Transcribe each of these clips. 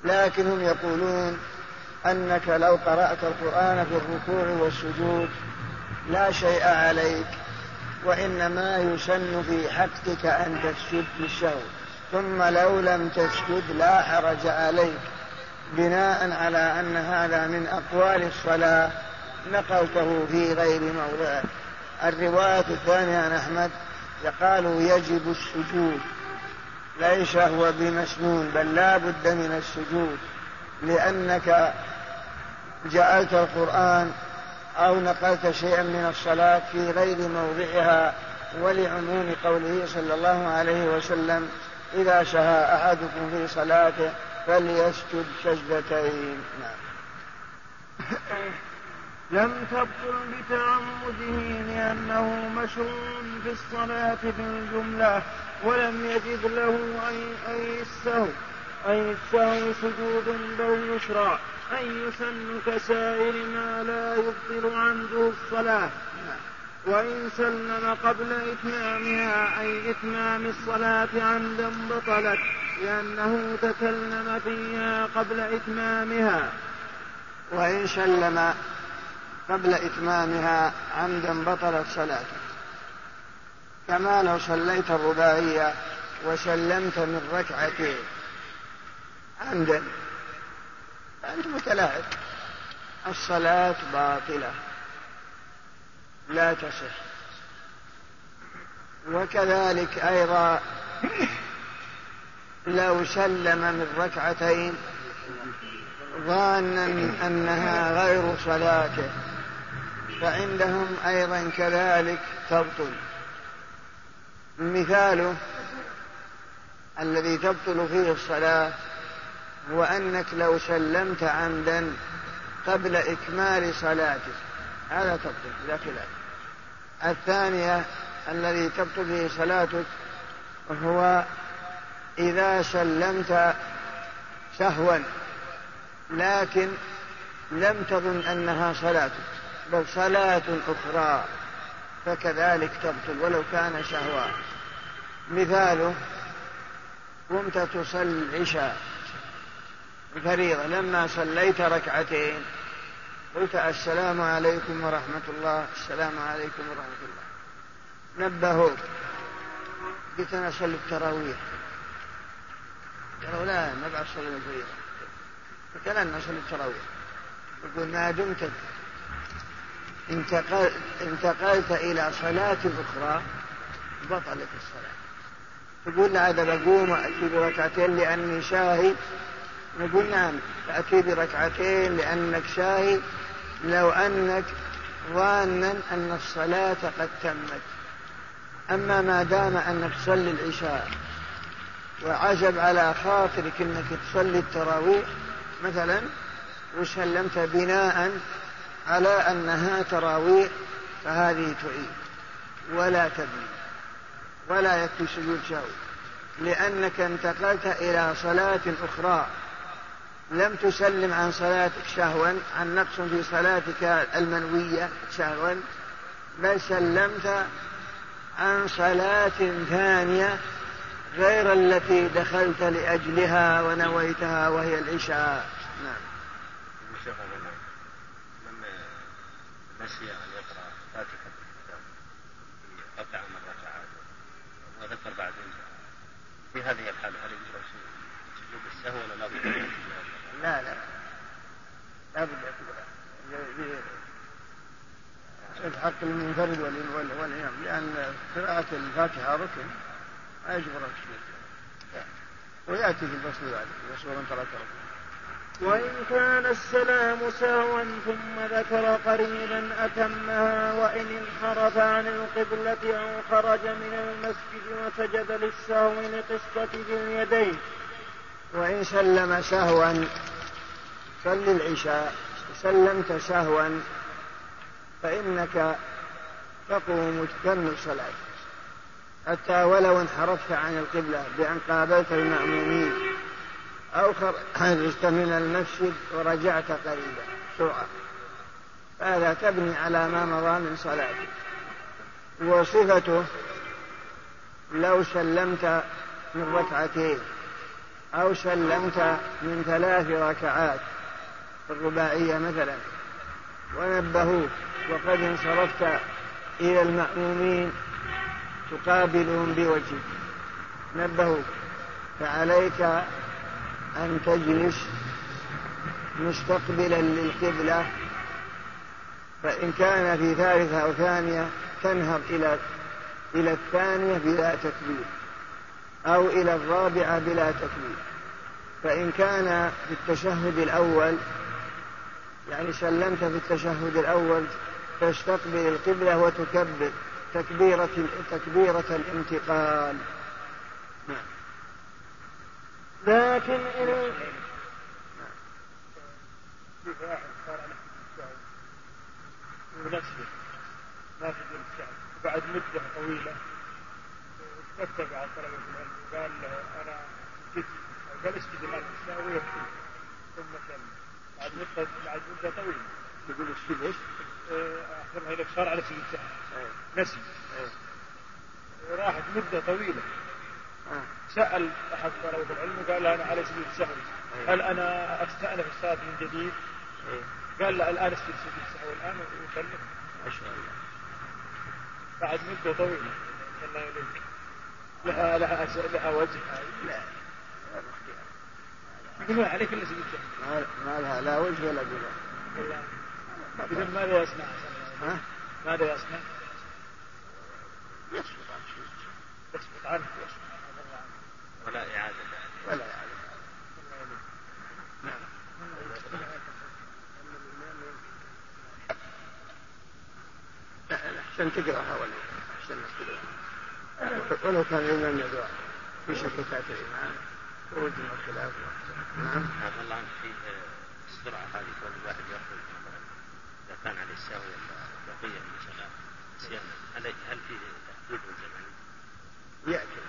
لكنهم يقولون أنك لو قرأت القرآن في الركوع والسجود لا شيء عليك، وإنما يسن في حقك أن تسجد للسهو، ثم لو لم تسجد لا حرج عليك، بناء على أن هذا من أقوال الصلاة نقلته في غير موضعه. الرواية الثانية عن أحمد قالوا يجب السجود، ليس هو بمسنون بل لا بد من السجود، لأنك جعلت القرآن أو نقلت شيئا من الصلاة في غير موضعها، ولعموم قوله صلى الله عليه وسلم إذا شهى أحدكم في صلاته فليسجد سجدتين. لم تبطل بتعمده لأنه مشروع في الصلاة بالجملة، ولم يجد له أي السهو سجود، بل يشرع أن يسن كسائر ما لا يبطل عنده الصلاة. وإن سلم قبل إتمامها أي إتمام الصلاة عمدا بطلت، لأنه تكلم فيها قبل إتمامها. وإن سلم قبل إتمامها عمدا بطلت صلاته، كما لو صليت الرباعية وسلمت من ركعتين عمدا فأنت متلاعب، الصلاة باطلة لا تصح. وكذلك أيضا لو سلم من ركعتين ظانا أنها غير صلاته فعندهم أيضا كذلك تبطل. مثاله الذي تبطل فيه الصلاة هو أنك لو سلمت عمدا قبل إكمال صلاتك، هذا تبطل لا خلاف. الثانية الذي تبطل فيه صلاتك هو إذا سلمت سهوا لكن لم تظن أنها صلاتك بل صلاة أخرى، فكذلك تبطل ولو كان سهوا. مثاله قمت تصلي العشاء الفريضة، لما صليت ركعتين قلت السلام عليكم ورحمة الله، السلام عليكم ورحمة الله، نبهوك قلت أنا أصلي التراويح، قالوا لا ما بعد صلي الفريضة، قلت أنا أصلي التراويح، يقول ما دمت انتقلت إلى صلاة أخرى بطلت الصلاة. تقول لا هذا بقوم وأتي بركعتين لأني شاهد، نقول نعم تأتي بركعتين لأنك شاهد لو أنك ظانا أن الصلاة قد تمت. أما ما دام أنك تصلي العشاء وعجب على خاطرك أنك تصلي التراويح مثلا وسلمت بناء على أنها تراويح فهذه تعيد ولا تبني ولا يكفي سجود سهو، لأنك انتقلت إلى صلاة أخرى لم تسلم عن صلاتك سهوا، عن نقص في صلاتك المنوية سهوا، بل سلمت عن صلاة ثانية غير التي دخلت لأجلها ونويتها وهي العشاء. نعم. من نسي أن يقرأ فاتحة الكتاب في ركعة من الركعات وذكر بعدين في هذه الحالة هل يجوز سجود السهو ولا لا بد؟ لا بد الحق المنفرد والإمام، لأن قراءة الفاتحة ركن لا يجبر السجود، ويأتي في الفصل بعد يصور ترك ركن. وإن كان السلام سهوا ثم ذكر قريبا أتمها، وإن انحرف عن القبلة أو خرج من المسجد وسجد للسهو لقصة ذي اليدين. وإن سلم سهوا صل العشاء سلمت سهوا فإنك تقوم تكمل صلاة حتى ولو انحرفت عن القبلة بأن قابلت المأمومين أو خرجت من المسجد ورجعت قريبا سرعة، فهذا تبني على ما مضى من صلاتك. وصفته لو سلمت من ركعتين أو سلمت من 3 ركعات في الرباعية مثلا ونبهوك وقد انصرفت إلى المأمومين تقابلهم بوجهك نبهوك، فعليك أن تجلس مستقبلا للقبلة، فإن كان في 3 أو ثانية تنهض إلى الثانية بلا تكبير أو إلى الرابعة بلا تكبير. فإن كان في التشهد الأول يعني سلمت في التشهد الأول تستقبل القبلة وتكبر تكبيرة الانتقال. لكن ما في الشعب بعد مدة طويلة استفتى على طلبة العلم وقال أنا جيت قال اسجد الآن الساعة ويكفي ثم سلم بعد مدة طويلة يقول السجد ايش؟ أخبرها إلى صار على سجد الساعة نسي راحت مدة طويلة سأل أحد طلبة العلم وقال أنا على سجد السهو هل أنا أستأنف الصلاة من جديد؟ قال لا الآن اسجد سجد السهو الآن وسلم. ما شاء الله بعد مدة طويلة الله يليك لها وجه لا يقولون عليك إلا سجد السهو ما لها لا وجه ولا جزاء. إذن ماذا يصنع؟ ماذا يصنع؟ يسقط عنه ولا إعادة أحسن تقرأها ولا أحسن تقرأها ولو كان الإمام يدعو في شككات الإمام خروج من الخلاف. نعم. هذا الله عنك في السرعة هذه كل واحد يأخذ إذا كان عليه السهو بقية من صلاة نسيانا هل فيه تحديد زمني؟ يأتي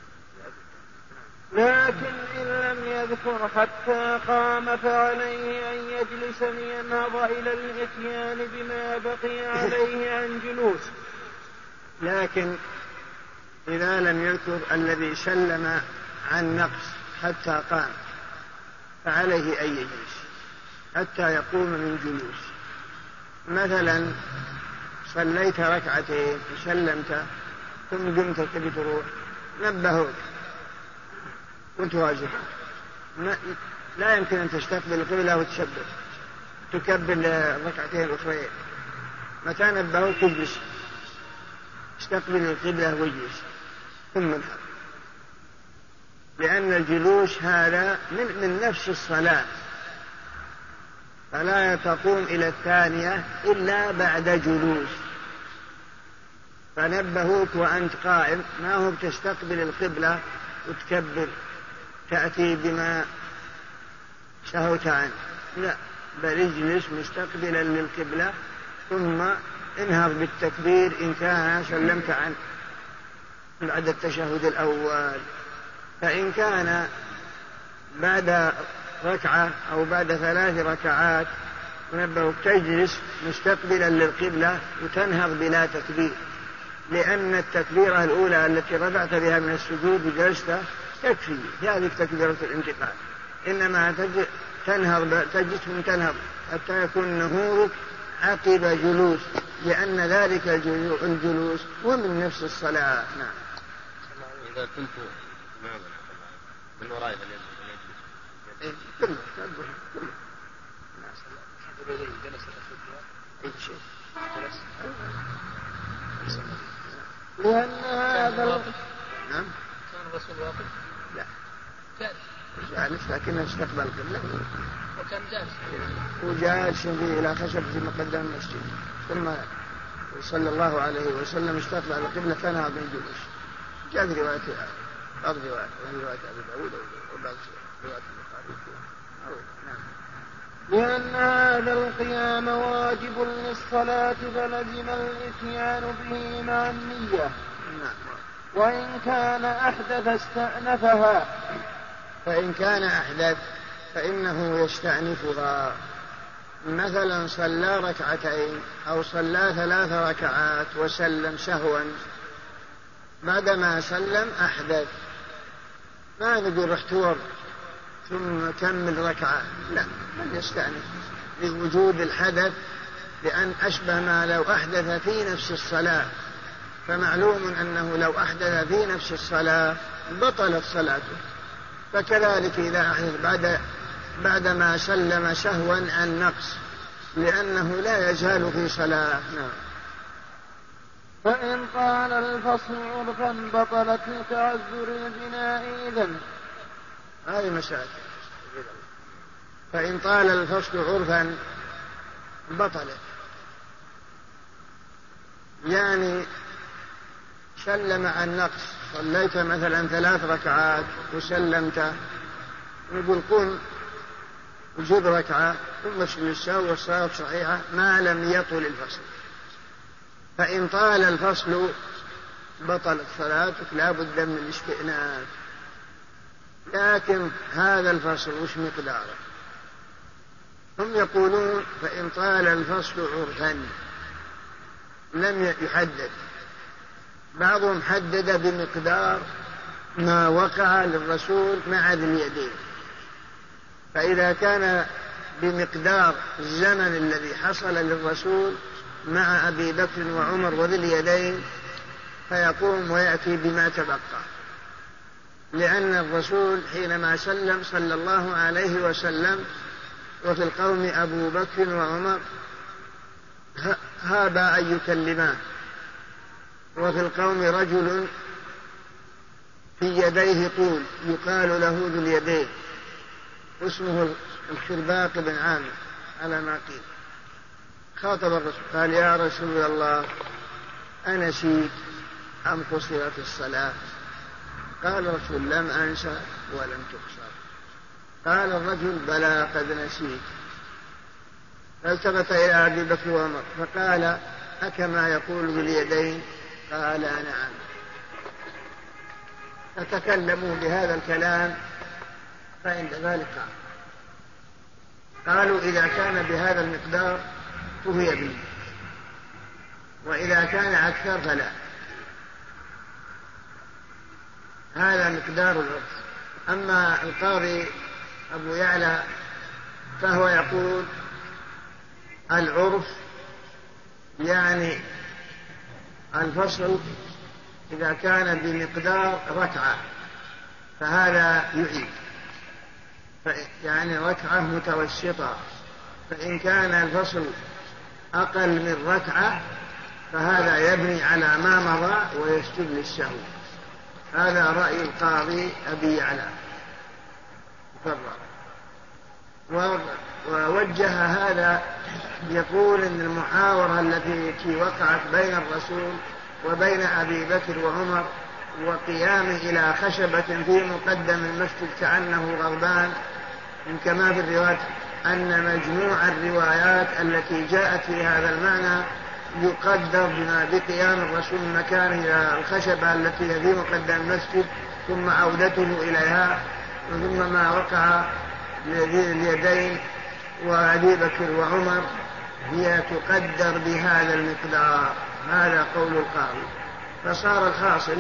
لكن إن لم يذكر حتى قام فعليه أن يجلس لينهض إلى الإتيان بما بقي عليه عن جلوس. لكن إذا لم يذكر الذي سلم عن نقص حتى قام فعليه أن يجلس حتى يقوم من جلوس. مثلا صليت 2 ركعتين وسلمت ثم قمت تبي تروح نبهوك كنت واجبا لا يمكن أن تستقبل القبلة وتشبه تكبر 2 ركعتين الأخرين. متى نبهوك تجلس استقبل القبلة واجلس ثم انهض، لأن الجلوس هذا من نفس الصلاة فلا تقوم إلى الثانية إلا بعد جلوس. فنبهوك وأنت قائم ما هو تستقبل القبلة وتكبر تأتي بما سهوت عنه، لا بل اجلس مستقبلا للقبلة ثم انهض بالتكبير إن كان سلمت عنه بعد التشهد الأول. فإن كان بعد 1 ركعة أو بعد 3 ركعات نبهوك تجلس مستقبلا للقبلة وتنهض بلا تكبير، لأن التكبيرة الأولى التي رفعت بها من السجود وجلست تكفي هذه تكبيرة الانتقال. إنما تجلس تنهض حتى يكون نهوضك عقب جلوس، لأن ذلك الجلوس هو من نفس الصلاة. نعم. إذا كنت من وراء كله لأن هذا نعم كان الرسول واقف؟ لا جالس لكنه استقبل القبلة وكان جالس وجالس إلى خشب في مقدم المسجد ثم صلى الله عليه وسلم استقبل القبلة فنهض من جلوس. جاء في رواية بعض روايات أبي داود وبعض روايات البخاري. لأن هذا القيام واجب للصلاة فلزم الإتيان به مع النية. وإن كان أحدث استأنفها. فإن كان أحدث فإنه يستأنفها. مثلا صلى 2 ركعتين أو صلى 3 ركعات وسلم سهوا، بعدما سلم أحدث ما نقول رح ثم كمل ركعة، لا، من يستأنف لوجود الحدث، لأن أشبه ما لو أحدث في نفس الصلاة، فمعلوم أنه لو أحدث في نفس الصلاة بطلت صلاته، فكذلك إذا أحدث بعدما سلم سهوا عن نقص، لأنه لا يزال في صلاة. نعم. فإن طال الفصل عرفا بطلت لتعذر البناء إذن. هذه مسألة. فإن طال الفصل عرفا بطلت، يعني سلم عن نقص، صليت مثلا 3 ركعات وسلمت، نقول قم وجد ركعة ثم اسجد السهو والصلاة صحيحة ما لم يطل الفصل. فإن طال الفصل بطلت صلاتك، لا بد من الاستئناف. لكن هذا الفصل وش مقداره؟ هم يقولون فإن طال الفصل عرفا لم يحدد، بعضهم حدد بمقدار ما وقع للرسول مع ذي اليدين، فإذا كان بمقدار الزمن الذي حصل للرسول مع أبي بكر وعمر وذي اليدين فيقوم ويأتي بما تبقى، لأن الرسول حينما سلم صلى الله عليه وسلم وفي القوم أبو بكر وعمر هابا أن يكلمان، وفي القوم رجل في يديه طول يقال له ذو اليدين اسمه الخرباق بن عامر على ما قيل. خاطب الرسول قال يا رسول الله أنسيت أم قصرت الصلاة؟ قال الرسول لم أنسى ولم تقصر. قال الرجل بلى قد نسيت. فالتفت إلى أبي بكر وعمر فقال أكما يقول ذو اليدين؟ قال نعم. فتكلموا بهذا الكلام، فعند ذلك قالوا إذا كان بهذا المقدار فهي به، وإذا كان أكثر فلا. هذا مقدار العرف. أما القاضي أبو يعلى فهو يقول العرف يعني الفصل إذا كان بمقدار ركعة فهذا يعيد، يعني ركعة متوسطة. فإن كان الفصل أقل من ركعة فهذا يبني على ما مضى ويسجد للسهو. هذا رأي القاضي أبي يعلى. ووجه هذا يقول إن المحاورة التي وقعت بين الرسول وبين أبي بكر وعمر وقيامه إلى خشبة في مقدم المسجد كأنه غضبان، كما في الروايات أن مجموع الروايات التي جاءت في هذا المعنى يقدر بما بقيام الرسول مكان إلى الخشبة التي في مقدم المسجد ثم عودته إليها، ثم ما وقع لذي اليدين وأبي بكر وعمر هي تقدر بهذا المقدار. هذا قول القاضي. فصار الحاصل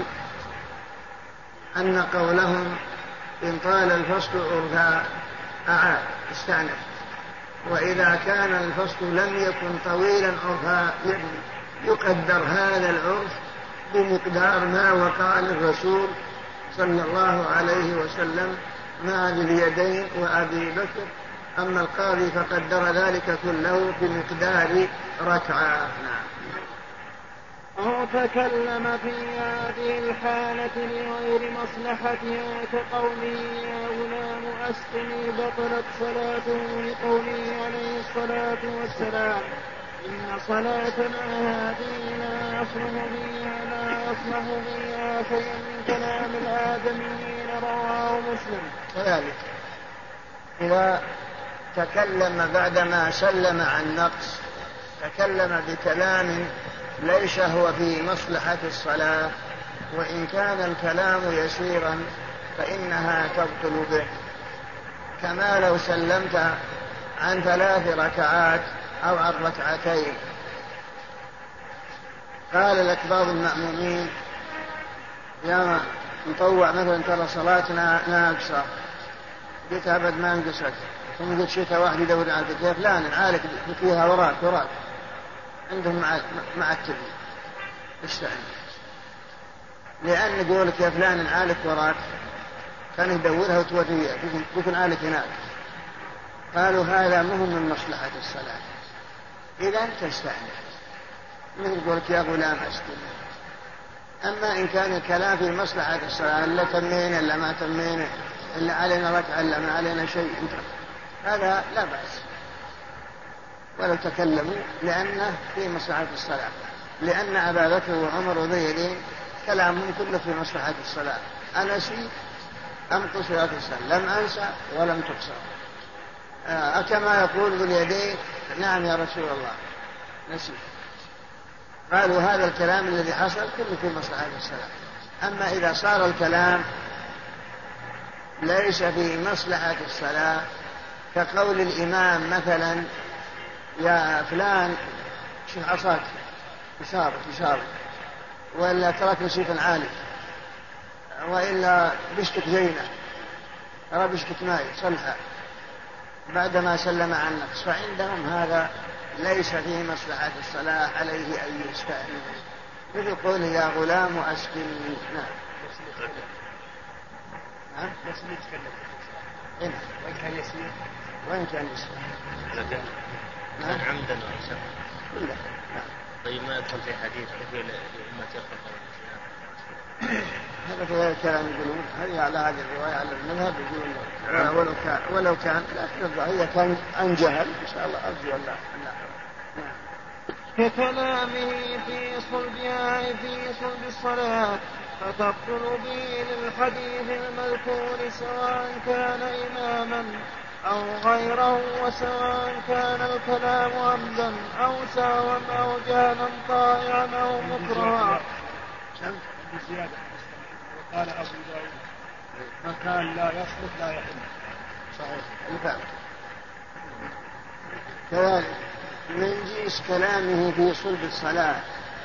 أن قولهم إن طال الفصل عرفا أعاد استأنف، وإذا كان الفصل لم يكن طويلا عرفا يقدر هذا العرف بمقدار ما وقع للرسول صلى الله عليه وسلم مع ذي اليدين وأبي بكر. أما القاضي فقدر ذلك كله بمقدار ركعة. أو تكلم في هذه الحالة لغير مصلحتها كقوله يا غلام أسقني بطلت صلاته، لقوله عليه الصلاة والسلام إن صلاتنا هذه لا يصلح فيها شيء من كلام الآدميين. رواه مسلم. كذلك إذا تكلم بعدما سلم عن نقص تكلم بكلام ليس هو في مصلحة الصلاة، وإن كان الكلام يسيرا فإنها تبطل به، كما لو سلمت عن 3 ركعات أو عن 2 ركعتين. قال لك بعض المأمومين يا مطوع مثلا ترى صلاتنا ناقصة، قلت أبد ما انقصت. ثم قلت شيء واحد يدور على البيت، يا فلان عالك فيها وراك عندهم مع التبي استعن، لأن قولك يا فلان عالك وراك كان يدورها وتوريه يكون عالك هناك. قالوا هذا مهم من مصلحة الصلاة، إذا تستعن مثل قولك يا غلام أسكن. أما إن كان الكلام في مصلحة الصلاة إلا تمين إلا ما تمين إلا علينا ركعة إلا ما علينا شيء، هذا لا بأس ولو تكلموا لأنه في مصلحة الصلاة، لأن أبا بكر وعمر وذي يدين كلامهم كله في مصلحة الصلاة. أنا نسيت أمكث صلاة الصلاة، لم أنسى ولم تقصر. كما يقول ذو اليدين نعم يا رسول الله نسيت. قالوا هذا الكلام الذي حصل كله في مصلحة الصلاة. أما إذا صار الكلام ليس في مصلحة الصلاة كقول الإمام مثلا يا فلان شوف عصاك يشارك وإلا ترك نسيفا عالي وإلا بشتك زينة أرى بشتك ماي صلحة بعدما سلم عن نقص، فعندهم هذا ليس فيه مصلحة الصلاة عليه أن يستأذن، مثل قوله يا غلام أسكنني. نعم بس يتكلم وين كان يسير لكن كان عمدا وعسى كله. طيب ما يدخل في حديث كثير لما ترفض هذا في الكلام يقولون هذه على هذه الرواية على المذهب يقولون ولو كان لكن هي كان عن جهل إن شاء الله أرجو الله. ككلامه في صلب الصلاة فتبطل به للحديث المذكور سواء كان إماما أو غيره، وسواء كان الكلام عمدا أو سهوا أو جهلا طائعا أو مكرها. بزيادة وقال أبو داود مكان لا يصلح لا يحل. صحيح. كذلك من جنس كلامه في صلب الصلاة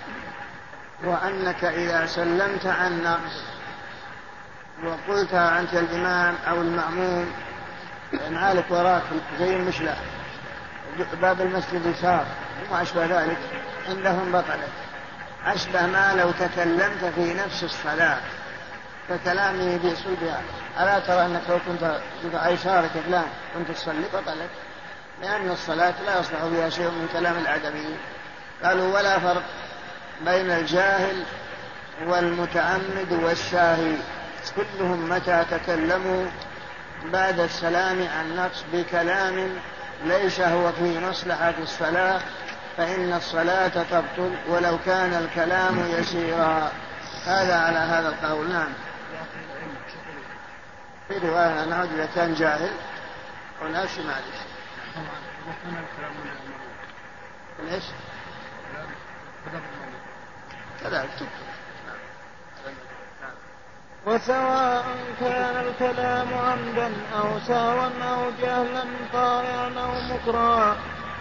وأنك إذا سلمت عن نقص وقلت أنت الإمام أو المأموم نعالك وراك زي المشلة باب المسجد يسار وما أشبه ذلك عندهم بطلت، أشبه ما لو تكلمت في نفس الصلاة فكلامه في صلبها. ألا ترى أنك لو كنت عيشارك فلان كنت تصلي بطلت، لأن الصلاة لا يصلح فيها شيء من كلام الأدبي. قالوا ولا فرق بين الجاهل والمتعمد والشاهي، كلهم متى تكلموا بعد السلام عن نقص بكلام ليس هو في مصلحة الصلاة فإن الصلاة تبطل ولو كان الكلام يسيرا. هذا على هذا القول. نعم. في رواية نعود إذا كان جاهل ولا شيء معلش ليش كذلك. وسواء كان الكلام عمدا أو سهوا أو جهلا طائعا أو مكرها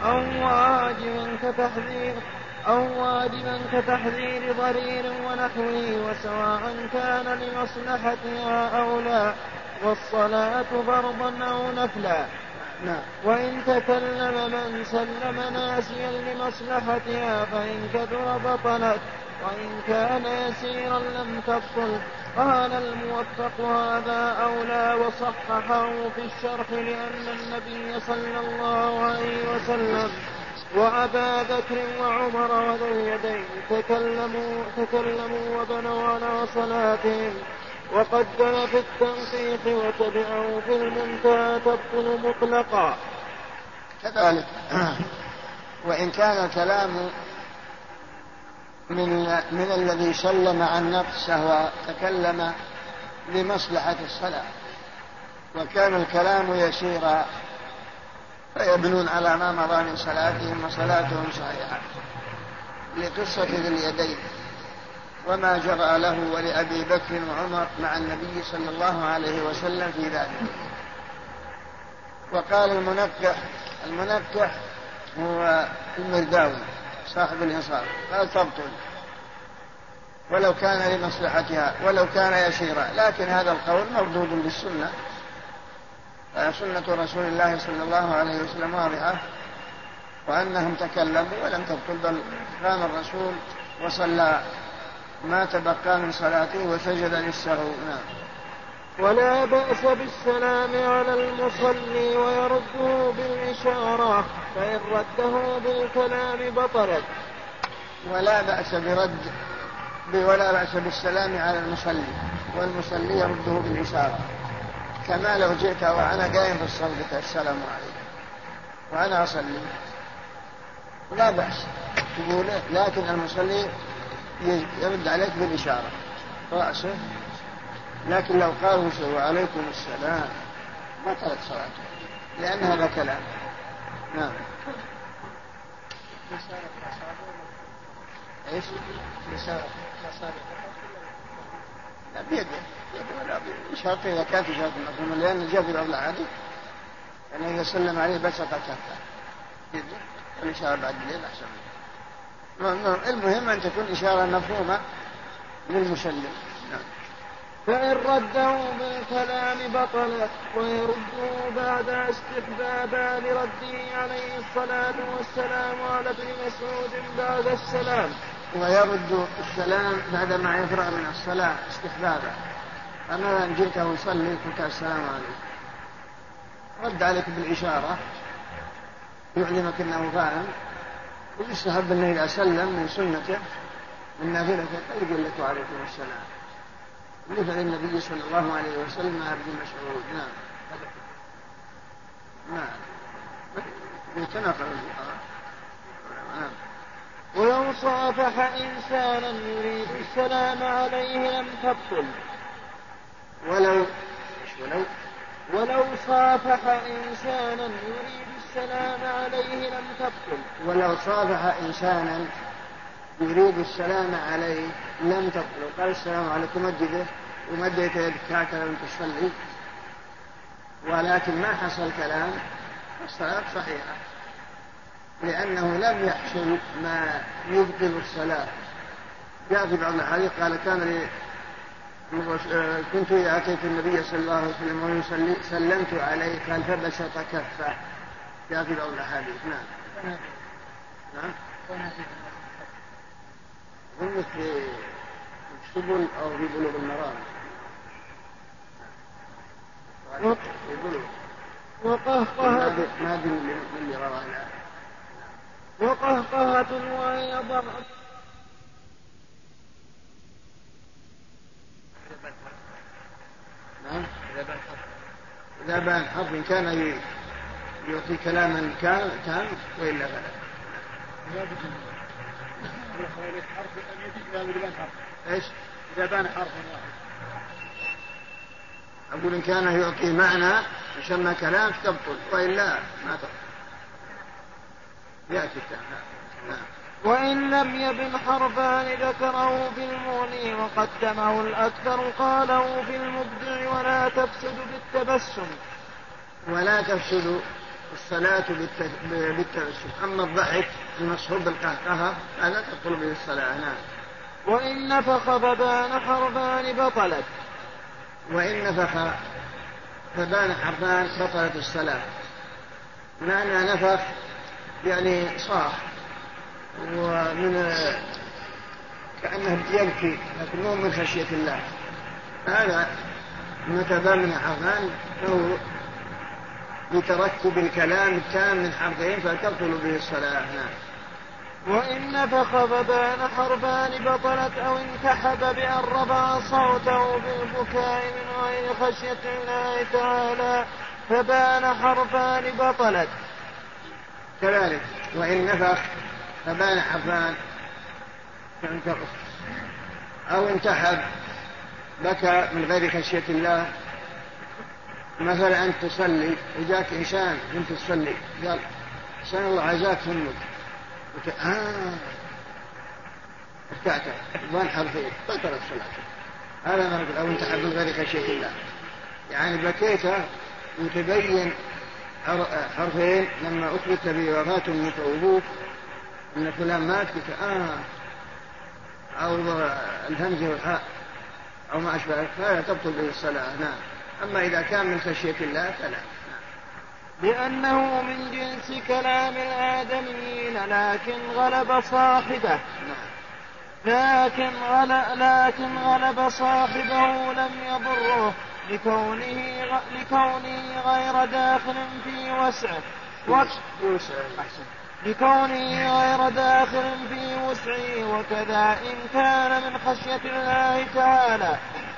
أو واجبا كتحذير ضرير ونحوه، وسواء كان لمصلحتها أو لا، والصلاة فرضا أو نفلا. وإن تكلم من سلم ناسيا لمصلحتها فإن كثر بطلت، وإن كان يسيرا لم تبطل. قال الموفق هذا أولى وصححه في الشرح لأن النبي صلى الله عليه وسلم وأبا بكر وعمر وذو اليدين تكلموا وبنوا على صلاتهم، وقدم في التنقيح وتبعه في المنتهى تبطل مطلقا. كذلك وإن كان الكلام من الذي سلم عن نقصه وتكلم لمصلحة الصلاة وكان الكلام يسيرا فيبنون على ما مضى من صلاتهم وصلاتهم صحيحة، لقصة ذي اليدين وما جرى له ولأبي بكر وعمر مع النبي صلى الله عليه وسلم في ذلك. وقال المنكح هو المرداوي صاحب الإنصاف قال تبطل ولو كان لمصلحتها ولو كان يسيرا، لكن هذا القول مردود بالسنة سنة رسول الله صلى الله عليه وسلم واضحة، وأنهم تكلموا ولم تبطل، بل قام الرسول وصلى ما تبقى من صلاته وسجد للسهو. ولا بأس بالسلام على المصلي ويرده بالإشارة، فإن رده بالكلام بطلت. ولا بأس بالسلام على المصلي، والمصلي يرده بالإشارة، كما لو جئت وأنا قايم في الصف السلام عليكم وأنا أصلي لا بأس تقول، لكن المصلي يرد عليك بالإشارة رأسه، لكن لو قالوا وعليكم السلام بطلت صلاته، لأن هذا كلام. نعم. ايش؟ لا بيده ولا بشرط إذا كانت إشارة المفهوم، لأن جاء في الأولى عادي أنه إذا سلم عليه بسط كفه بيده، والإشارة بعد الليل أحسن. المهم أن تكون إشارة مفهومة للمسلم. نعم. فإن رده بالكلام بطلت، ويرده بعد استحبابا لرده عليه الصلاة والسلام على ابن مسعود بعد السلام. ويرد السلام بعدما يفرغ من الصلاة استحبابا، أما إن جئت وصلي قلت السلام عليكم رد عليك بالإشارة يعلمك أنه فاهم، ويستحب أنه إذا سلم من سنته من نافلته يقول لك وعليكم السلام، مثل النبي صلى الله عليه وسلم مع ابن مسعود. نعم. يتناقض الفقهاء. نعم. ولو صافح إنسانا يريد السلام عليه لم تبطل. ولو صافح إنسانا يريد السلام عليه لم تبطل. ولو صافح إنسانا يريد السلام عليه لم تبطل، قال السلام عليكم مجده ومديت يدك هكذا وانت تصلي، ولكن ما حصل كلام، الصلاة صحيحة، لأنه لم يحصل ما يبطل الصلاة. جاء في بعض الحديث قال كنت إذا أتيت النبي صلى الله عليه وسلم ويصلي سلمت عليه، قال فبسط كفه. جاء في بعض الحديث. نعم. هم في السبل أو في بلوغ المرام. وقهقهة وهي ضرب. نعم. إذا بان حرف كان يعطي كلاما كان وإلا فلا. ايش؟ إذا بان حرف واحد. أقول إن كان يعطي معنى يسمى كلام تبطل، وإلا ما تبطل. يأتي الكلام. وإن لم يبن حرفان ذكره في المغني وقدمه الأكثر قاله في المبدع ولا تفسد بالتبسم. ولا تفسد الصلاة بالتبسم، أما الضحك المصحوب بالقهقهة فلا تبطل به الصلاة. نعم. وإن نفخ فبان حرفان بطلت. وإن نفخ فبان حرفان بطلت الصلاة. معنى نفخ يعني صاح، ومن كأنه يبكي لكن مو من خشية الله، هذا متى بان حرفان فهو بتركب الكلام التام من حرفين فتبطل به الصلاة. نعم. وإن نفخ فبان حرفان بطلت، أو انتحب بأن رفع صوته بالبكاء من غير خشية الله تعالى فبان حرفان بطلت. كذلك وإن نفخ فبان حرفان أو انتحب بكى من غير خشية الله. مثلا أنت تصلي وجاك إنسان أنت تصلي قال سأل الله عزاك ثمك ارتعت بان حرفين بطلت صلاتك. هذا ما نقول أو انتحب من غير خشية الله، يعني بكيت وتبين حرفين لما أثبت بوفاة المتوبوك أن فلان مات قلت أو الهمزة والحاء أو ما أشبه، فلا تبطل به الصلاة. نعم. أما إذا كان من خشية الله فلا. لأنه من جنس كلام الآدميين لكن غلب صاحبه لم يضره لكونه غير داخل في وسعه وكذا إن كان من خشية الله تعالى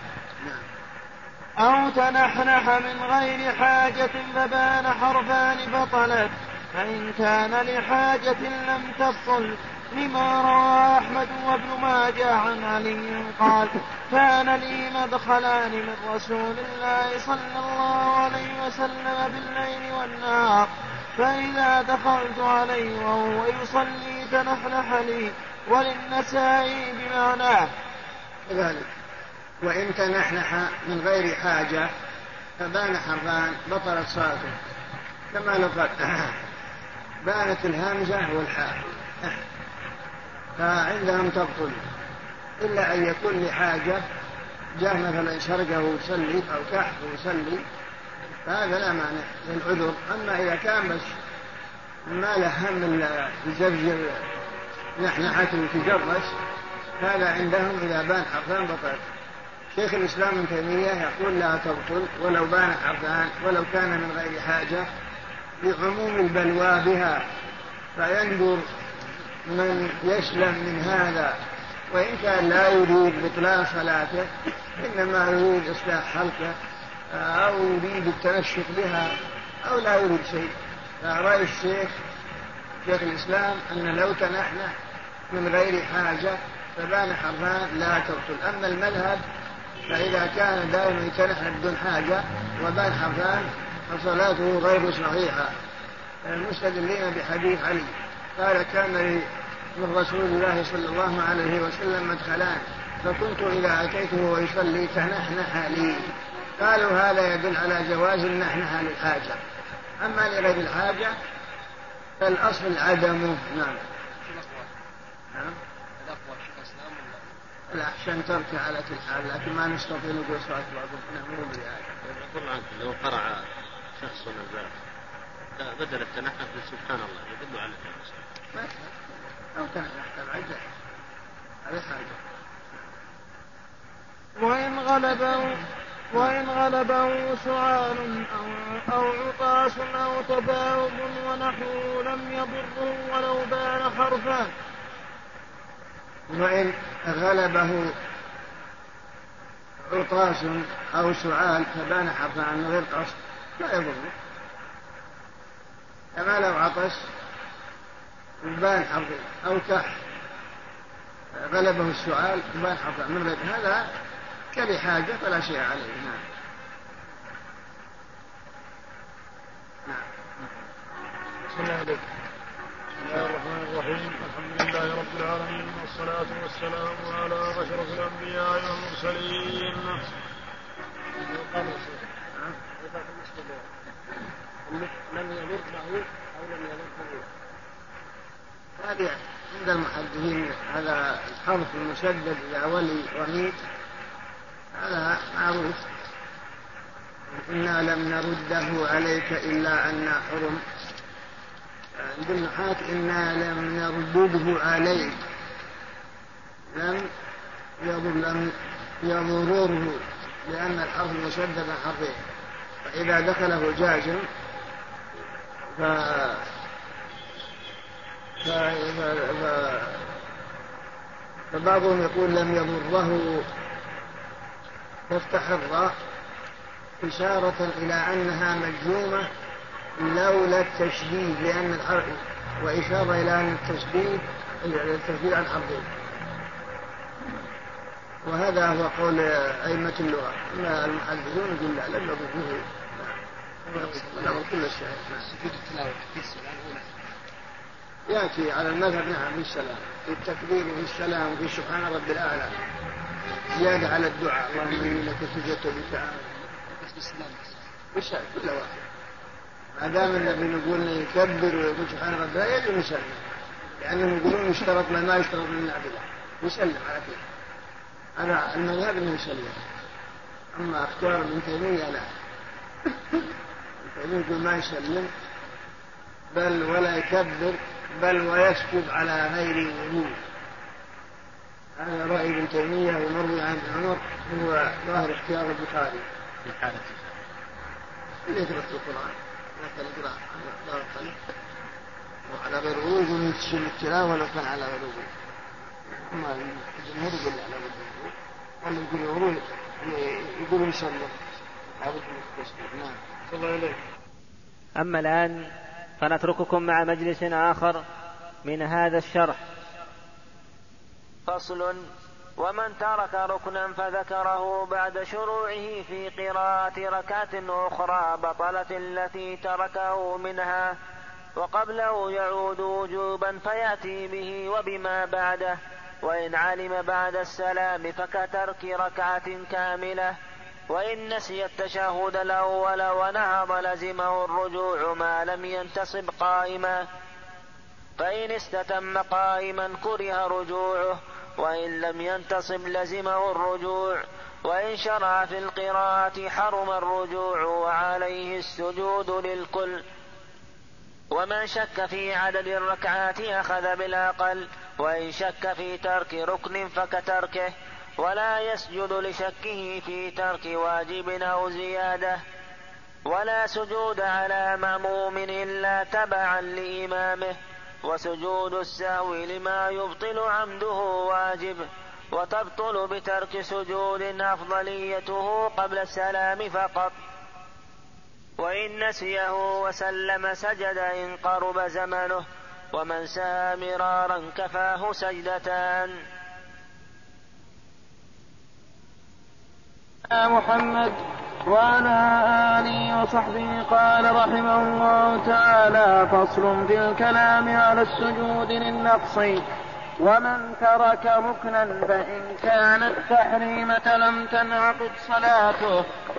أو تنحنح من غير حاجة فبان حرفان بطلت، فإن كان لحاجة لم تبطل، لما روى أحمد وابن ماجه عن علي قال: كان لي مدخلان من رسول الله صلى الله عليه وسلم بالليل والنهار، فإذا دخلت عليه وهو يصلي تنحنح لي. وللنسائي بمعناه كذلك. وإن تنحنح من غير حاجة فبان حرفان بطلت صلاته، كما لو قال بانت الهمزة والحاء فعندهم تبطل، إلا أن يكون لحاجة، جاء مثلا شرقه يصلي أو كحفه يصلي، فهذا لا مانع للعذر. أما إذا كان بس ما له هم يزرجر نحنحته تجرس، هذا عندهم إذا بان حرفان بطلت. شيخ الإسلام ابن تيمية يقول لا تبطل ولو بان حرفان ولو كان من غير حاجة، لعموم البلوى بها، فينظر من يسلم من هذا، وإن كان لا يريد بطلان صلاته إنما يريد إصلاح حلقه أو يريد التنشط بها أو لا يريد شيء. فرأي الشيخ الإسلام أن لو تنحنح من غير حاجة فبان حرفان لا تبطل. أما المذهب فإذا كان دائما يتنحنح بدون حاجة وبان حرفان فصلاته غير صحيحة، المستدلين بحديث علي قال: كان لي من رسول الله صلى الله عليه وسلم مدخلان فكنت إذا أتيته ويصلي تنحنح لي. قالوا هذا يدل على جواز النحنحة للحاجة، أما لغير الحاجة فالأصل عدمه. نعم. الأحسن ترك على كل حال، لكن ما نستطيع نقول صلاة بعضهم مو بهذا. يقول عنك لو قرأ شخص نزال بدل التنحنح سبحان الله يدل على ما أو تنحنح تبعده هذا حاجة. وإن غلبه سعال أو عطاس أو تباعد ونحوه لم يضره ولو بان حرفان. وإن غلبه عطاس أو سعال فبان حرفان من غير قصد لا يضره، كما لو عطس بان حرفين أو كح غلبه السعال بان حرفان من غير، هذا كلحاجة فلا شيء عليه. نعم. بسم الله الرحمن الرحيم. الحمد لله رب العالمين، والصلاة والسلام على أشرف الأنبياء والمرسلين. لم يضر له أو لم يضره، هذه عند المحدثين هذا الحرف المشدد إذا ولي رميت هذا معروف. إنا لم نرده عليك إلا أن حرم. عند النحاة إنا لم نرده عليك، لم يضرره، لأن الحرف المشدد حرفين، فإذا دخله جازم فبعضهم يقول لم يضره تفتح الراء إشارة إلى أنها مجزومة لولا التشديد، لأن الحرف وإشارة إلى أن التشديد عن حرفين، وهذا هو قول أئمة اللغة. أما المحدثون يقول لا لم يضره له كل الشيء. سجود التلاوة في السلام هنا يأتي على المذهب نعم في السلام، في التكبير وفي السلام وفي سبحان رب الأعلى زيادة على الدعاء اللهم إني لك سجدت بك بالسلام كل واحد. ما دام النبي يقول يكبر ويقول سبحان رب الأعلى يجب يسلم، لأنهم يقولون يشترط ما يشترط من النافلة يسلم على كده. أنا المذهب إنه يسلم، أما اختيار ابن تيمية لا يقول ما يسلم بل ولا يكبر بل ويسجد على غير وجود. هذا رأي ابن تيمية ومروي عن عمر، هو ظاهر اختيار البخاري في حالة اللي يقرأ في القرآن لكن يقرأ على الطريق وعلى غير وجود ويتشم التلاوة ولو كان على غير وجود. ما الجمهور يقول على غير وجود ولا يقول يسلم لابد من التسليم. نعم. الله إليك. أما الآن فنترككم مع مجلس آخر من هذا الشرح. فصل: ومن ترك ركنا فذكره بعد شروعه في قراءة ركعة أخرى بطلت التي تركه منها، وقبله يعود وجوبا فيأتي به وبما بعده، وإن علم بعد السلام فكترك ركعة كاملة. وإن نسي التشهد الأول ونهض لزمه الرجوع ما لم ينتصب قائما، فإن استتم قائما كره رجوعه، وإن لم ينتصب لزمه الرجوع. وإن شرع في القراءة حرم الرجوع وعليه السجود للكل. ومن شك في عدد الركعات أخذ بالأقل، وإن شك في ترك ركن فكتركه، ولا يسجد لشكه في ترك واجب أو زيادة. ولا سجود على مأموم إلا تبعا لإمامه، وسجود السهو لما يبطل عمده واجب، وتبطل بترك سجود أفضليته قبل السلام فقط. وإن نسيه وسلم سجد إن قرب زمنه، ومن سهى مرارا كفاه سجدتان. محمد وعلى آله وصحبه. قال رحمه الله تعالى: فصل في الكلام على السجود للنقص. ومن ترك ركنا فإن كانت تحريمة لم تنعقد صلاته.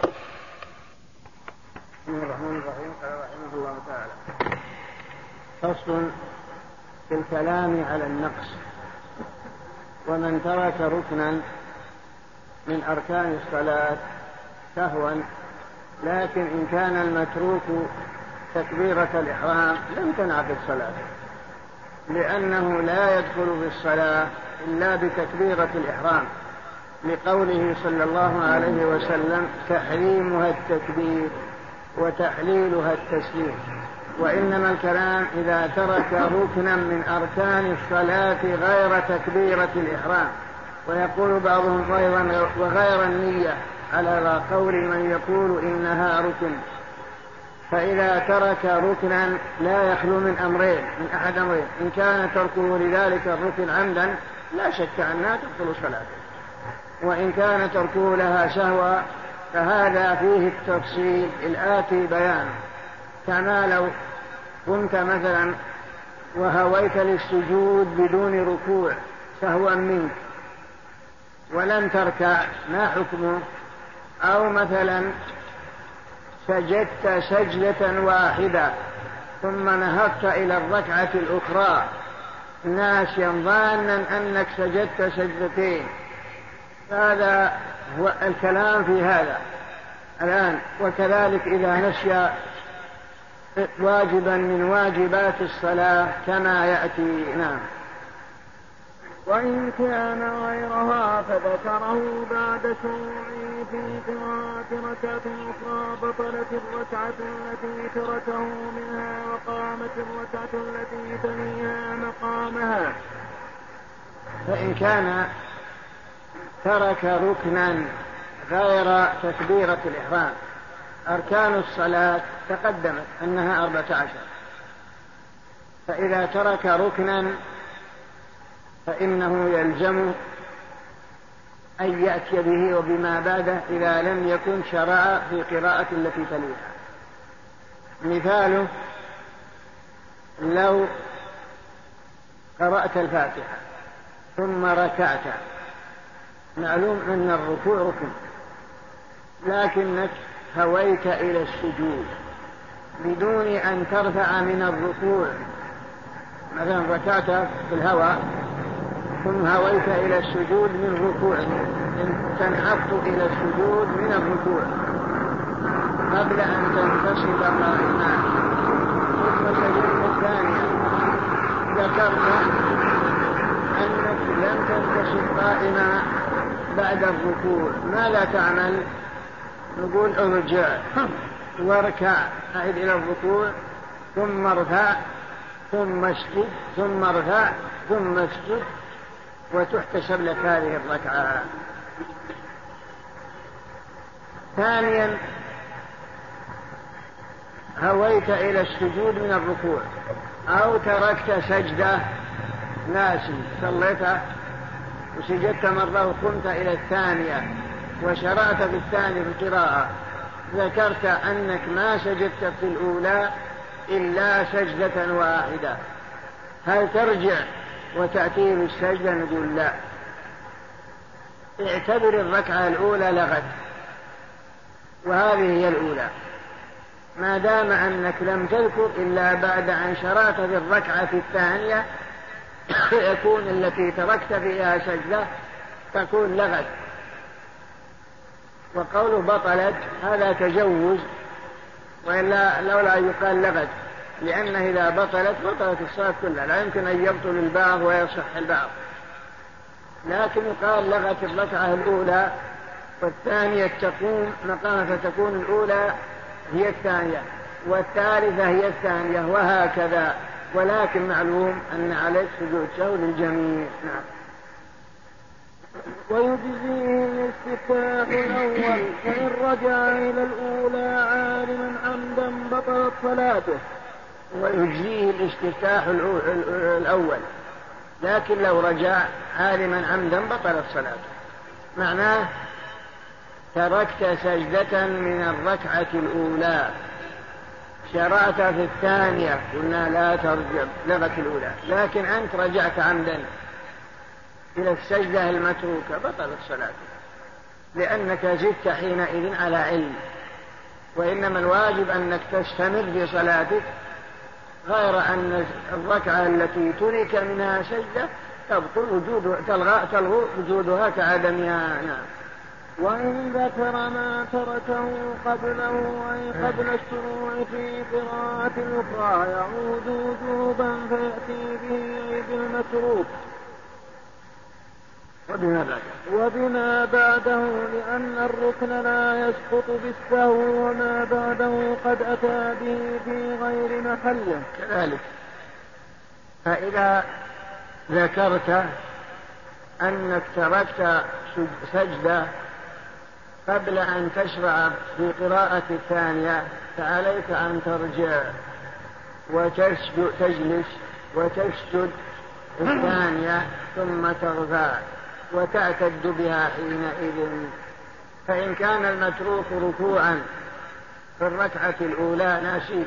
بسم الله الرحمن الرحيم. قال رحمه الله تعالى: فصل في الكلام على النقص. ومن ترك ركنا من أركان الصلاة سهوا، لكن إن كان المتروك تكبيرة الإحرام لم تنعقد صلاته، لأنه لا يدخل في الصلاة إلا بتكبيرة الإحرام، لقوله صلى الله عليه وسلم: تحريمها التكبير وتحليلها التسليم. وإنما الكلام إذا ترك ركنا من أركان الصلاة غير تكبيرة الإحرام. ويقول بعضهم أيضا وغير النية، على قول من يقول إنها ركن. فإذا ترك ركنا لا يخلو من أمرين، من أحد أمرين: إن كان تركه لذلك الركن عمدا لا شك أنها تبطل صلاته، وإن كان تركه لها سهوا فهذا فيه التفصيل الآتي بيانه. كما لو كنت مثلا وهويت للسجود بدون ركوع سهوا منك ولم تركع، ما حكمه؟ أو مثلا سجدت سجدة واحدة ثم نهضت إلى الركعة الأخرى ناسيا ظانا أنك سجدت سجدتين، هذا هو الكلام في هذا الآن. وكذلك إذا نسي واجبا من واجبات الصلاة كما يأتي. نعم. وإن كان غيرها فذكره بعد شروعه في قراءة ركعة أخرى بطلت الركعة التي تركه منها، وقامت الركعة التي تليها مقامها. فإن كان ترك ركنا غير تكبيرة الإحرام، أركان الصلاة تقدمت أنها 14، فإذا ترك ركنا فإنه يلزم أن يأتي به وبما بعده إذا لم يكن شرع في قراءة التي تليها. مثاله: لو قرأت الفاتحة ثم ركعت، معلوم أن الركوع ركن، لكنك هويت إلى السجود بدون أن ترفع من الركوع، مثلا ركعت في الهواء ثم هويت إلى السجود من ركوع، تنحط إلى السجود من الركوع، قبل أن تنتصب قائما ثم سجدت الثانية ذكرت أنك لم تنتصب قائما بعد الركوع، ماذا تعمل؟ نقول ارجع واركع، أعد إلى الركوع ثم ارفع ثم اسجد ثم ارفع ثم اسجد وتحتسب لك هذه الركعة. ثانيا هويت إلى السجود من الركوع أو تركت سجدة ناسي، صليتها وسجدت مرة وقمت إلى الثانية وشرعت في الثانية في القراءة، ذكرت أنك ما سجدت في الأولى إلا سجدة واحدة، هل ترجع وتأتي بالسجدة؟ نقول لا، اعتبر الركعة الأولى لغت وهذه هي الأولى، ما دام أنك لم تذكر إلا بعد أن شرعت في الركعة الثانية يكون التي تركت فيها سجدة تكون لغت. وقوله بطلت هذا تجوز، وإلا لولا يقال لغت، لأنه إذا بطلت الصلاة كلها، لا يمكن أن يبطل البعض ويصح البعض، لكن يقال لغت الركعة الأولى والثانية تقوم مقامها فتكون الأولى هي الثانية والثالثة هي الثانية وهكذا، ولكن معلوم أن عليك سجود سهو للجميع. نعم. ويجزيه الاستفتاح الأول فإن رجع إلى الأولى عالما عمدا بطلت صلاته. ويجزيه الاستفتاح الأول، لكن لو رجع عالما عمدا بطلت صلاته، معناه تركت سجدة من الركعة الأولى شرعت في الثانية قلنا لا ترجع لغت الأولى، لكن أنت رجعت عمدا إلى السجدة المتروكة بطلت صلاتك، لأنك زدت حينئذ على علم، وإنما الواجب أنك تستمر في صلاتك، غير أن الركعة التي ترك منها سجدة تلغى وجودها كعدمها. نعم. وإن ذكر ما تركه قبله أي قبل الشروع في قراءة الأخرى يعود وجوبا فيأتي به أي بالمتروك وبما بعده، لأن الركن لا يسقط بالسهو وما بعده قد أتى به في غير محله. كذلك فإذا ذكرت أنك تركت سجدة قبل أن تشرع في قراءة الثانية فعليك أن ترجع وتجلس وتسجد الثانية ثم ترفع وتعتد بها حينئذ. فإن كان المتروك ركوعا في الركعة الأولى ناسي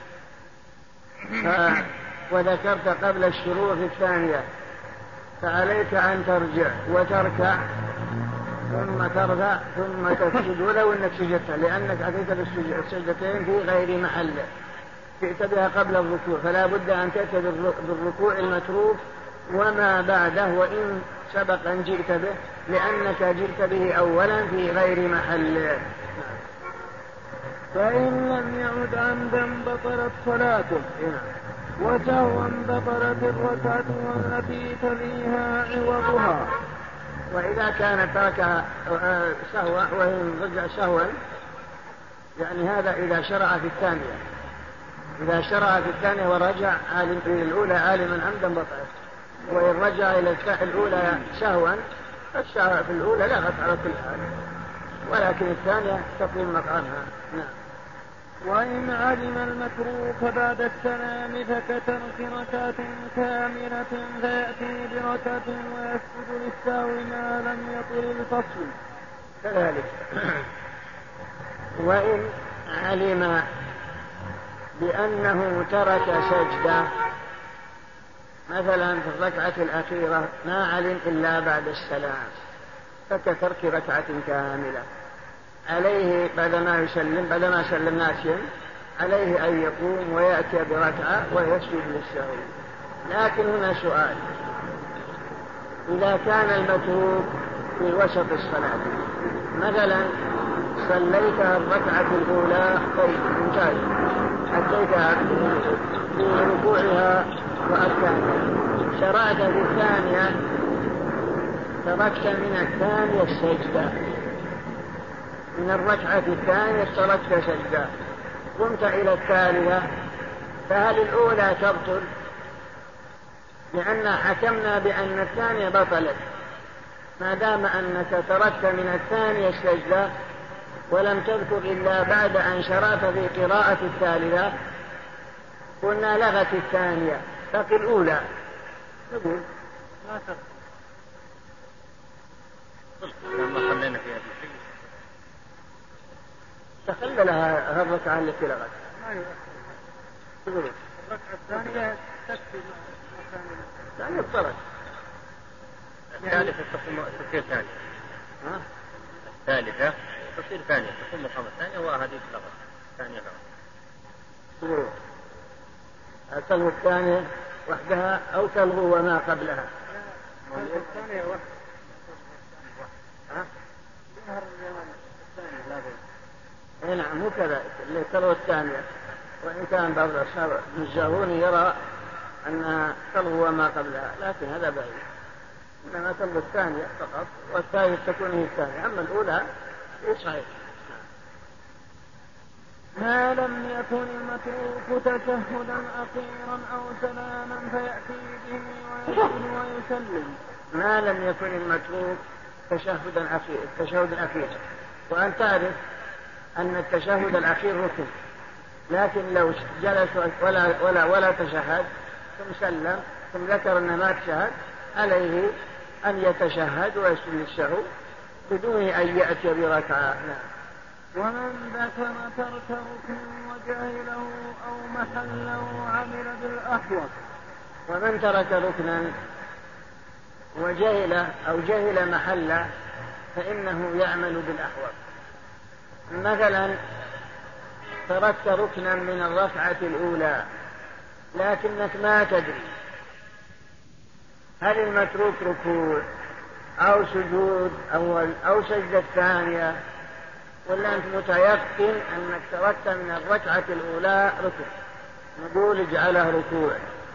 وذكرت قبل الشروع في الثانية فعليك أن ترجع وتركع ثم ترفع ثم تسجد ولو أنك سجدت، لأنك أتيت بالسجدتين في غير محله جئت بها قبل الركوع، فلا بد أن تأتي بالركوع المتروك وما بعده وإن سبق أن جئت به، لأنك جئت به أولا في غير محله. فإن لم يعد عمدا بطلت صلاته وسهوا بطلت الركعة والتي تليها عوضها. وإذا كان ترك سهوا وإن رجع سهوا، يعني هذا إذا شرع في الثانية، إذا شرع في الثانية ورجع إلى الأولى عالما عمدا بطلت، وإن رجع إلى الأولى سهوا فالسهو في الأولى لغت على كل حال، ولكن الثانية تقوم مقامها. نعم. وإن علم المتروك بعد السلام فكترك ركعة كاملة فيأتي بركعة ويسجد للسهو ما لم يطل الفصل. كذلك وإن علم بأنه ترك سجدة مثلا في الركعة الأخيرة ما علم إلا بعد السلام فكترك ركعة كاملة، عليه بعدما سلم ناسيا عليه أن يقوم ويأتي بركعة ويسجد للسهو. لكن هنا سؤال، إذا كان المتروك في وسط الصلاة مثلا صليتها الركعة الأولى طيب ممتاز، أتيتها في ركوعها وأركانها، شرعت في الثانية، تركت من الثانية السجدة، من الركعة الثانية تركت سجدة، قمت إلى الثالثة، فهل الأولى تبطل؟ لأن حكمنا بأن الثانية بطلت، ما دام أنك تركت من الثانية السجدة ولم تذكر إلا بعد أن شرعت في قراءة الثالثة، قلنا لغت الثانية، فقي الأولى نقول ما لما خلينا فيها بشيء تخللها الركعة التي لغت. الركعة الثانية تكفي لا يفترض الثالثة تصير ثانية، الثالثة تصير ثانية، تكون مقام الثانية وهذه فقط ثانية فقط. تلغو الثانية وحدها أو تلغو وما قبلها؟ الثانية وحدها. نعم مو كذا اللي تلغو الثانية، وإن كان بعض الأصحاب الجاهوني يرى أنها تلغو وما قبلها، لكن هذا بعيد، إنما تلغو الثانية فقط والثالث تكون هي الثانية، أما الأولى صحيح. ما لم يكن المتروك تشهدا أخيرا أو سلاما فيأتي به ويسجد ويسلم. ما لم يكن المتروك التشهد الأخير، وأن تعرف أن التشهد الأخير ركن، لكن لو جلس ولا تشهد ثم سلم ثم ذكر أنه ما تشهد، عليه أن يتشهد ويسجد للسهو بدون أن يأتي بركعة. ومن ذكر ترك ركن وجهله أو محله عمل بالأحوط. ومن ترك ركنا وجهل أو جهل محله فإنه يعمل بالأحوط. مثلا تركت ركنا من الركعة الأولى لكنك ما تدري هل المتروك ركوع أو سجود أول أو سجدة ثانية، ولا أنت متيقن أنك تركت من الركعة الأولى ركوع، نقول اجعله ركوع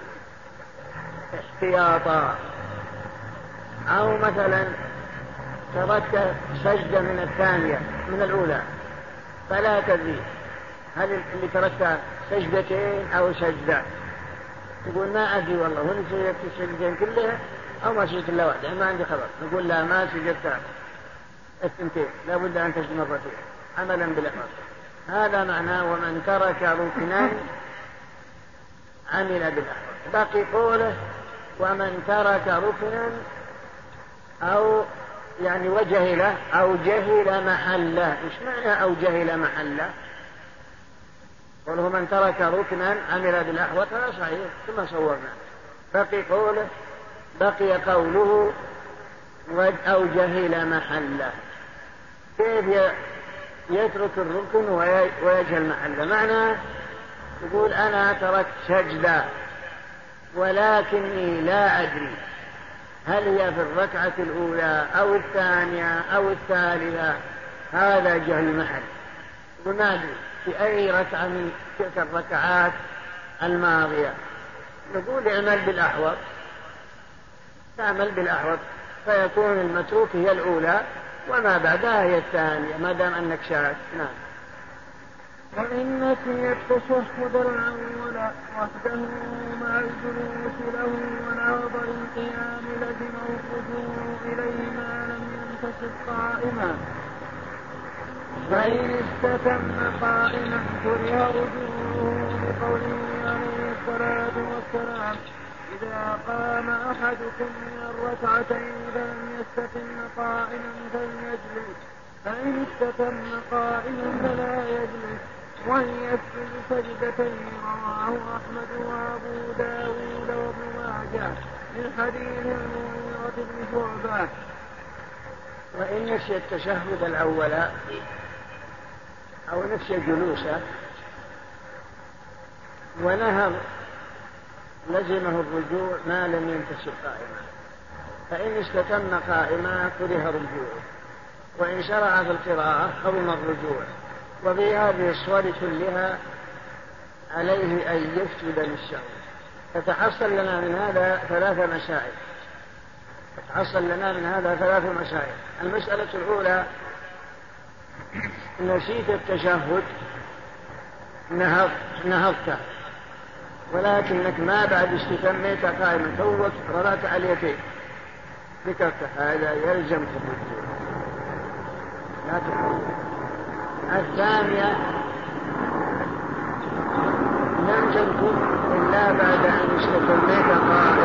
احتياطا. أو مثلا تركت سجدة من الثانية من الأولى فلا تدري هل اللي تركت سجدتين أو سجدة، تقول ما أدري والله هل سجدت السجدتين كلها أو ما سجدت إلا واحدة، ما عندي خبر، نقول لا ما سجدت الثنتين، لا بد أن تسجد مرتين عملا بالأحوط. هذا معناه ومن ترك ركنا عمل بالأحوط. باقي قوله ومن ترك ركنا أو يعني وجهله أو جهل محله. إيش معنى أو جهل محله؟ قوله من ترك ركنا عمل بالأحوط هذا صحيح ثم صورنا. بقي قوله أو جهل محله. كيف يترك الركن ويجهل محله؟ معنى يقول أنا تركت سجدة ولكني لا أدري هل هي في الركعة الأولى أو الثانية أو الثالثة، هذا جهل محل. يقول ما أدري في أي ركعة من تلك الركعات الماضية، نقول اعمل بالأحوط، تعمل بالأحوط فيكون المتروك هي الأولى وما بعدها هي الثانية ما دام أنك شاك. نعم. وإن نسي التشهد الأول وحده مع الجلوس له ونظر القيام لزمه الرجوع إليه ما لم ينتصب قائما، فإن استتم قائما كره رجوعه بقوله عليه الصلاة والسلام إذا قام أحدكم من الركعتين فلم يستتم قائما فليجلس، فإن استتم قائما فلا يجلس وليسجد سجدتين. رواه أحمد وأبو داود وابن ماجه من حديث المغيرة بن شعبة. وإن نسي التشهد الأول أو نسي جلوسه ونهض لزمه الرجوع ما لم ينتصب قائما، فإن استتم قائما كره رجوعه. وإن شرع في القراءة حرم الرجوع. وفي هذه الصور كلها عليه أن يسجد للسهو. تتحصل لنا من هذا ثلاث مسائل. المسألة الأولى: نسيت التشهد، نهضت، ولكنك ما بعد استتميت قائما، توك رفعت على اليدين ذكرت، هذا يلزم الرجوع. الثانية: لم تذكر إلا بعد أن استتميت قائما،